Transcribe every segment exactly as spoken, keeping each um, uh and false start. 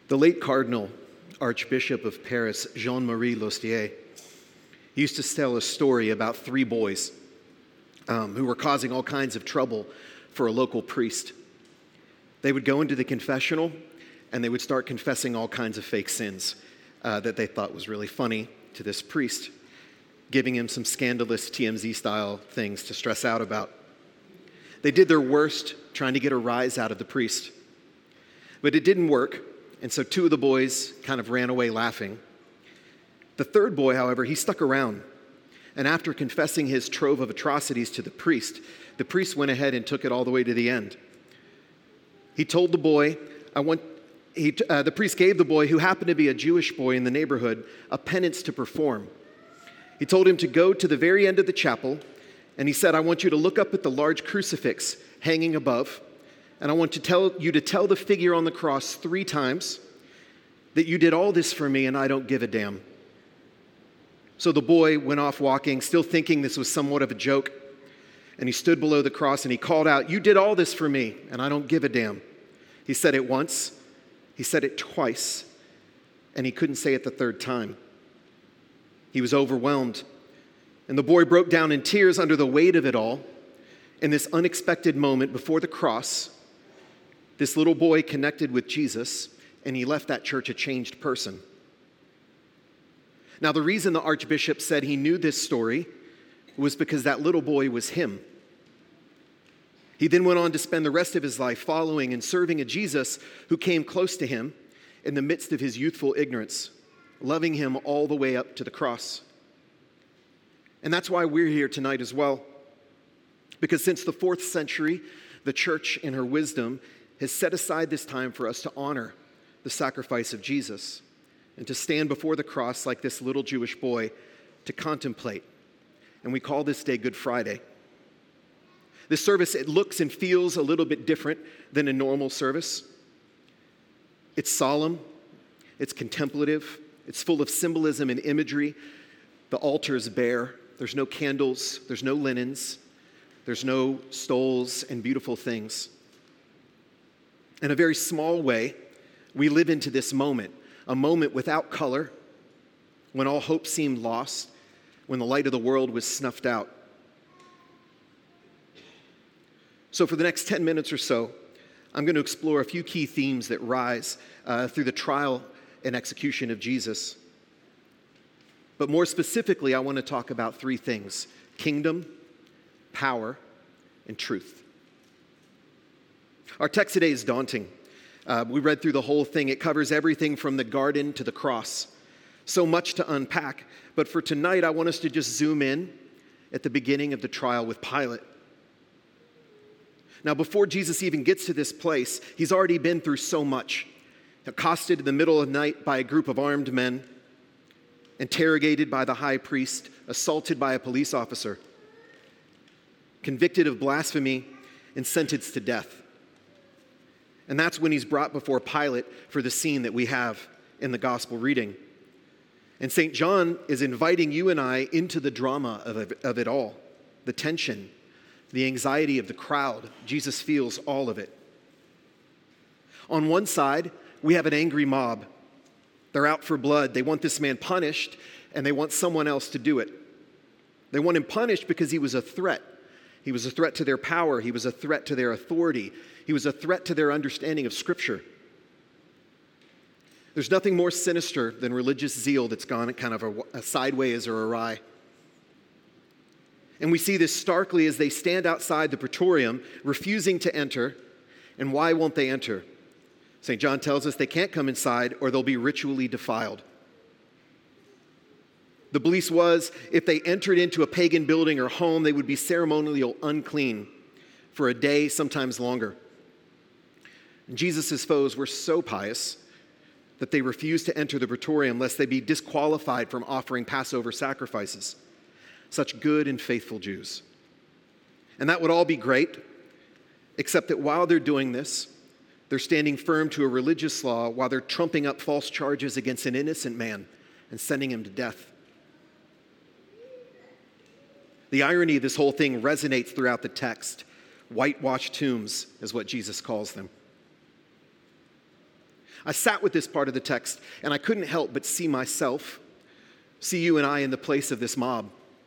The late Cardinal Archbishop of Paris, Jean-Marie Lostier, used to tell a story about three boys um, who were causing all kinds of trouble for a local priest. They would go into the confessional and they would start confessing all kinds of fake sins uh, that they thought was really funny to this priest, giving him some scandalous T M Z-style things to stress out about. They did their worst trying to get a rise out of the priest. But it didn't work, and so two of the boys kind of ran away laughing. The third boy, however, he stuck around. And after confessing his trove of atrocities to the priest, the priest went ahead and took it all the way to the end. He told the boy, I want, he, uh, the priest gave the boy, who happened to be a Jewish boy in the neighborhood, a penance to perform. He told him to go to the very end of the chapel, and he said, I want you to look up at the large crucifix hanging above, and I want to tell you to tell the figure on the cross three times that you did all this for me and I don't give a damn. So the boy went off walking, still thinking this was somewhat of a joke, and he stood below the cross and he called out, you did all this for me and I don't give a damn. He said it once, he said it twice, and he couldn't say it the third time. He was overwhelmed, and the boy broke down in tears under the weight of it all. In this unexpected moment before the cross, this little boy connected with Jesus, and he left that church a changed person. Now, the reason the Archbishop said he knew this story was because that little boy was him. He then went on to spend the rest of his life following and serving a Jesus who came close to him in the midst of his youthful ignorance, loving him all the way up to the cross. And that's why we're here tonight as well. Because since the fourth century, the church in her wisdom has set aside this time for us to honor the sacrifice of Jesus and to stand before the cross like this little Jewish boy to contemplate. And we call this day Good Friday. This service, it looks and feels a little bit different than a normal service. It's solemn, it's contemplative, it's full of symbolism and imagery. The altar is bare. There's no candles, there's no linens, there's no stoles and beautiful things. In a very small way, we live into this moment, a moment without color, when all hope seemed lost, when the light of the world was snuffed out. So for the next ten minutes or so, I'm going to explore a few key themes that rise uh, through the trial and execution of Jesus. But more specifically, I want to talk about three things: kingdom, power, and truth. Our text today is daunting. Uh, we read through the whole thing. It covers everything from the garden to the cross. So much to unpack. But for tonight, I want us to just zoom in at the beginning of the trial with Pilate. Now, before Jesus even gets to this place, he's already been through so much. Accosted in the middle of the night by a group of armed men, interrogated by the high priest, assaulted by a police officer, convicted of blasphemy, and sentenced to death. And that's when he's brought before Pilate for the scene that we have in the gospel reading. And Saint John is inviting you and I into the drama of it, of it all, the tension, the anxiety of the crowd. Jesus feels all of it. On one side, we have an angry mob. They're out for blood. They want this man punished, and they want someone else to do it. They want him punished because he was a threat. He was a threat to their power. He was a threat to their authority. He was a threat to their understanding of Scripture. There's nothing more sinister than religious zeal that's gone kind of a, a sideways or awry. And we see this starkly as they stand outside the praetorium, refusing to enter. And why won't they enter? Saint John tells us they can't come inside or they'll be ritually defiled. The belief was if they entered into a pagan building or home, they would be ceremonially unclean for a day, sometimes longer. And Jesus' foes were so pious that they refused to enter the praetorium lest they be disqualified from offering Passover sacrifices. Such good and faithful Jews. And that would all be great, except that while they're doing this, they're standing firm to a religious law while they're trumping up false charges against an innocent man and sending him to death. The irony of this whole thing resonates throughout the text. Whitewashed tombs is what Jesus calls them. I sat with this part of the text, and I couldn't help but see myself, see you and I in the place of this mob.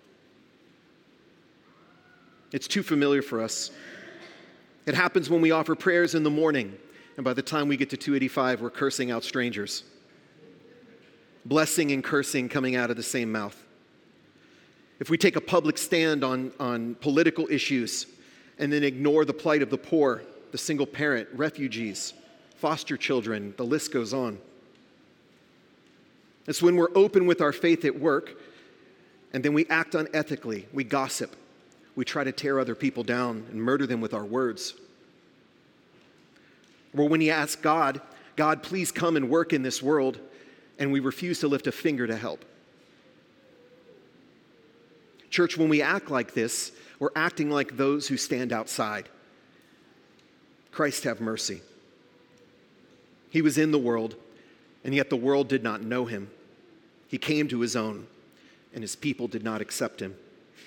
It's too familiar for us. It happens when we offer prayers in the morning, and by the time we get to two eighty-five, we're cursing out strangers. Blessing and cursing coming out of the same mouth. If we take a public stand on, on political issues and then ignore the plight of the poor, the single parent, refugees, foster children, the list goes on. It's when we're open with our faith at work and then we act unethically, we gossip, we try to tear other people down and murder them with our words. Or when you ask God, God, please come and work in this world, and we refuse to lift a finger to help. Church, when we act like this, we're acting like those who stand outside. Christ have mercy. He was in the world, and yet the world did not know him. He came to his own, and his people did not accept him.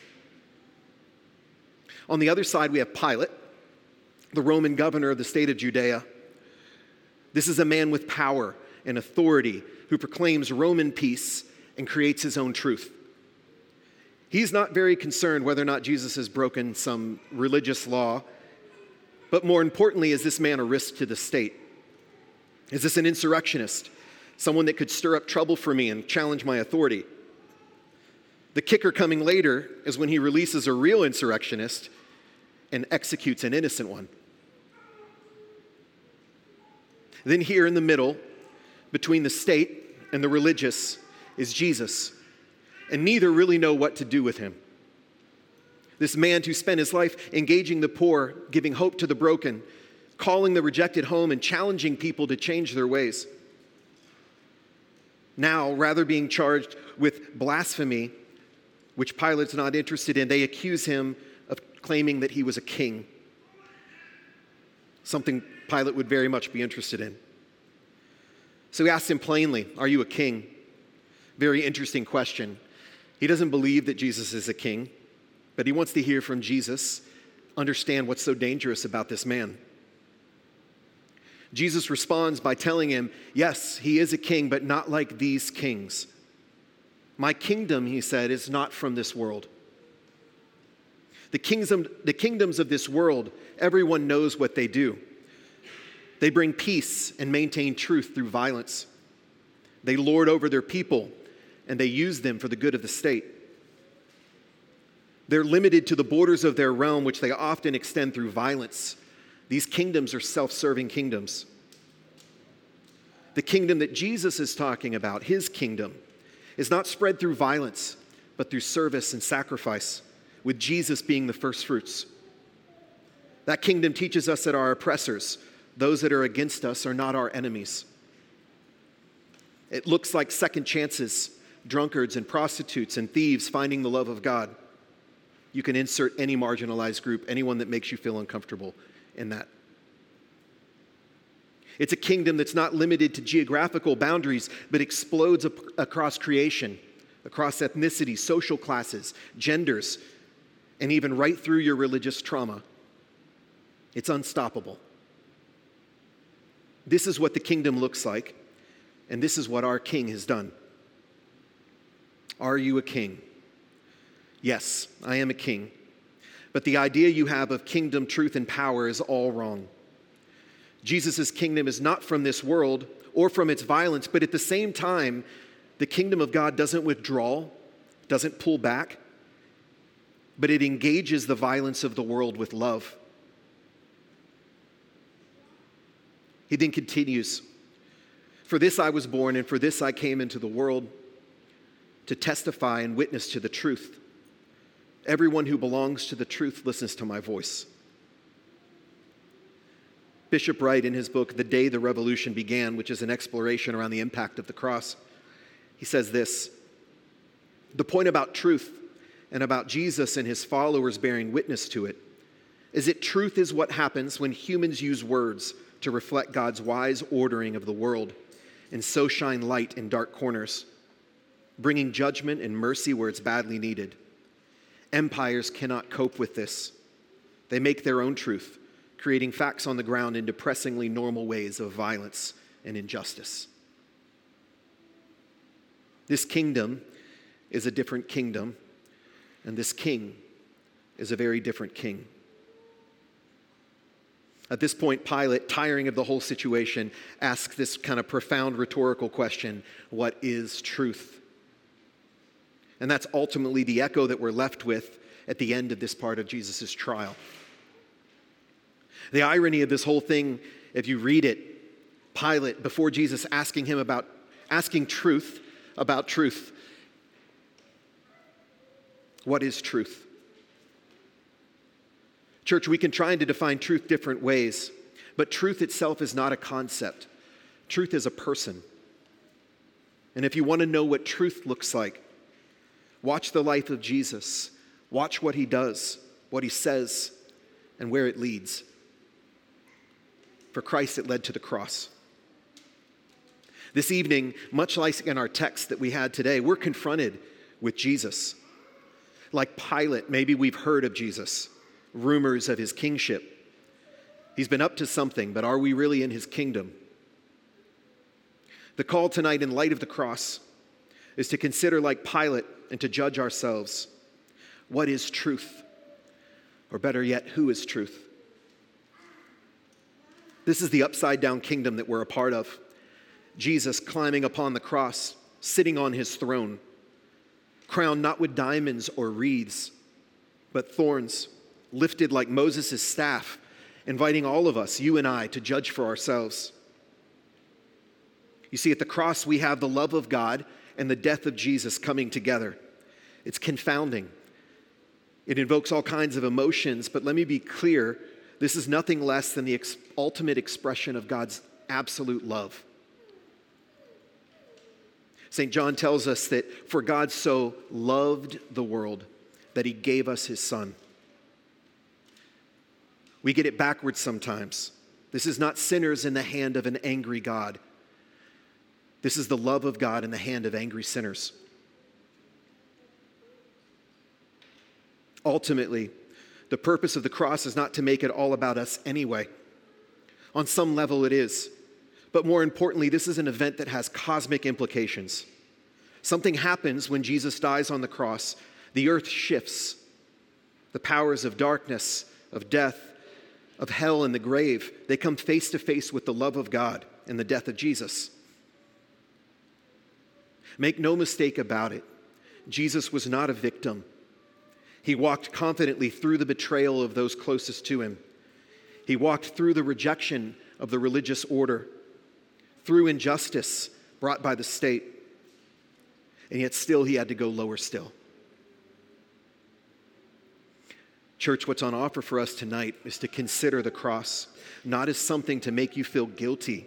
On the other side, we have Pilate, the Roman governor of the state of Judea. This is a man with power and authority who proclaims Roman peace and creates his own truth. He's not very concerned whether or not Jesus has broken some religious law, but more importantly, is this man a risk to the state? Is this an insurrectionist? Someone that could stir up trouble for me and challenge my authority? The kicker coming later is when he releases a real insurrectionist and executes an innocent one. Then here in the middle, between the state and the religious, is Jesus. And neither really know what to do with him. This man who spent his life engaging the poor, giving hope to the broken, calling the rejected home, and challenging people to change their ways. Now, rather being charged with blasphemy, which Pilate's not interested in, they accuse him of claiming that he was a king. Something Pilate would very much be interested in. So he asks him plainly, "Are you a king?" Very interesting question. He doesn't believe that Jesus is a king, but he wants to hear from Jesus, understand what's so dangerous about this man. Jesus responds by telling him, yes, he is a king, but not like these kings. My kingdom, he said, is not from this world. The kingdom, the kingdoms of this world, everyone knows what they do. They bring peace and maintain truth through violence. They lord over their people, and they use them for the good of the state. They're limited to the borders of their realm, which they often extend through violence. These kingdoms are self-serving kingdoms. The kingdom that Jesus is talking about, his kingdom, is not spread through violence, but through service and sacrifice, with Jesus being the first fruits. That kingdom teaches us that our oppressors, those that are against us, are not our enemies. It looks like second chances, drunkards and prostitutes and thieves finding the love of God. You can insert any marginalized group, anyone that makes you feel uncomfortable in that. It's a kingdom that's not limited to geographical boundaries, but explodes ap- across creation, across ethnicities, social classes, genders, and even right through your religious trauma. It's unstoppable. This is what the kingdom looks like, and this is what our King has done. Are you a king? Yes, I am a king. But the idea you have of kingdom, truth, and power is all wrong. Jesus' kingdom is not from this world or from its violence, but at the same time, the kingdom of God doesn't withdraw, doesn't pull back, but it engages the violence of the world with love. He then continues, "For this I was born, and for this I came into the world, to testify and witness to the truth. Everyone who belongs to the truth listens to my voice." Bishop Wright, in his book, The Day the Revolution Began, which is an exploration around the impact of the cross, he says this: "The point about truth and about Jesus and his followers bearing witness to it is that truth is what happens when humans use words to reflect God's wise ordering of the world and so shine light in dark corners, bringing judgment and mercy where it's badly needed. Empires cannot cope with this. They make their own truth, creating facts on the ground in depressingly normal ways of violence and injustice. This kingdom is a different kingdom, and this king is a very different king. At this point, Pilate, tiring of the whole situation, asks this kind of profound rhetorical question: what is truth? And that's ultimately the echo that we're left with at the end of this part of Jesus' trial. The irony of this whole thing, if you read it, Pilate, before Jesus asking him about, asking truth about truth, what is truth? Church, we can try to define truth different ways, but truth itself is not a concept. Truth is a person. And if you want to know what truth looks like, watch the life of Jesus. Watch what he does, what he says, and where it leads. For Christ, it led to the cross. This evening, much like in our text that we had today, we're confronted with Jesus. Like Pilate, maybe we've heard of Jesus, rumors of his kingship. He's been up to something, but are we really in his kingdom? The call tonight, in light of the cross, is to consider like Pilate and to judge ourselves. What is truth? Or better yet, who is truth? This is the upside-down kingdom that we're a part of. Jesus climbing upon the cross, sitting on his throne, crowned not with diamonds or wreaths, but thorns, lifted like Moses' staff, inviting all of us, you and I, to judge for ourselves. You see, at the cross, we have the love of God and the death of Jesus coming together. It's confounding. It invokes all kinds of emotions, but let me be clear, this is nothing less than the ex- ultimate expression of God's absolute love. Saint John tells us that for God so loved the world that he gave us his Son. We get it backwards sometimes. This is not sinners in the hand of an angry God. This is the love of God in the hand of angry sinners. Ultimately, the purpose of the cross is not to make it all about us anyway. On some level it is. But more importantly, this is an event that has cosmic implications. Something happens when Jesus dies on the cross. The earth shifts. The powers of darkness, of death, of hell and the grave, they come face to face with the love of God and the death of Jesus. Make no mistake about it, Jesus was not a victim. He walked confidently through the betrayal of those closest to him. He walked through the rejection of the religious order, through injustice brought by the state, and yet still he had to go lower still. Church, what's on offer for us tonight is to consider the cross, not as something to make you feel guilty,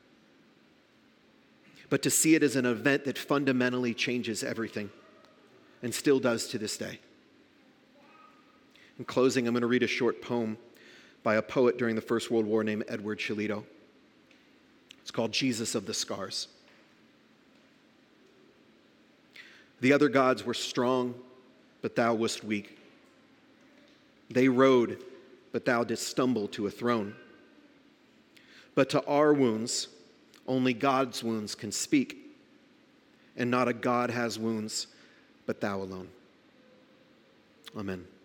but to see it as an event that fundamentally changes everything, and still does to this day. In closing, I'm going to read a short poem by a poet during the First World War named Edward Shillito. It's called Jesus of the Scars. The other gods were strong, but thou wast weak. They rode, but thou didst stumble to a throne. But to our wounds, only God's wounds can speak, and not a God has wounds, but thou alone. Amen.